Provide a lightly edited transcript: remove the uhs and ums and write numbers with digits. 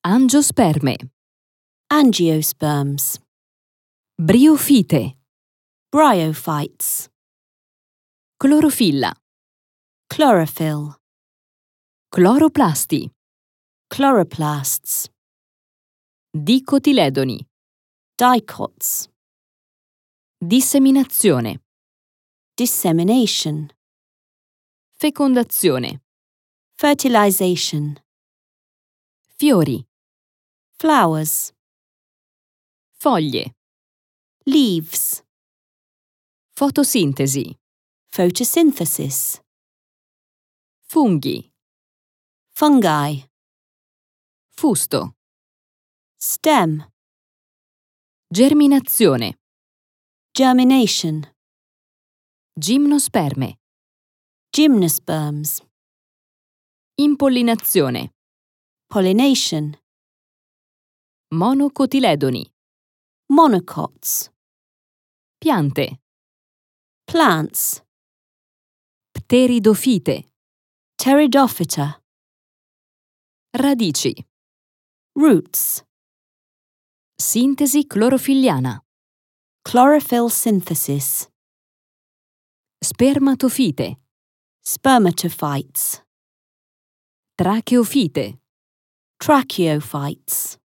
Angiosperme. Angiosperms. Briofite. Bryophytes. Clorofilla. Chlorophyll. Cloroplasti. Chloroplasts. Dicotiledoni. Dicots. Disseminazione. Dissemination. Fecondazione. Fertilization. Fiori. Flowers. Foglie. Leaves. Fotosintesi. Photosynthesis. Funghi. Fungi. Fusto. Stem. Germinazione. Germination. Gimnosperme. Gymnosperms. Impollinazione. Pollination. Monocotiledoni. Monocots. Piante. Plants. Pteridofite. Pteridophyta. Radici. Roots. Sintesi clorofilliana. Chlorophyll synthesis. Spermatofite. Spermatophytes. Tracheofite. Tracheophytes.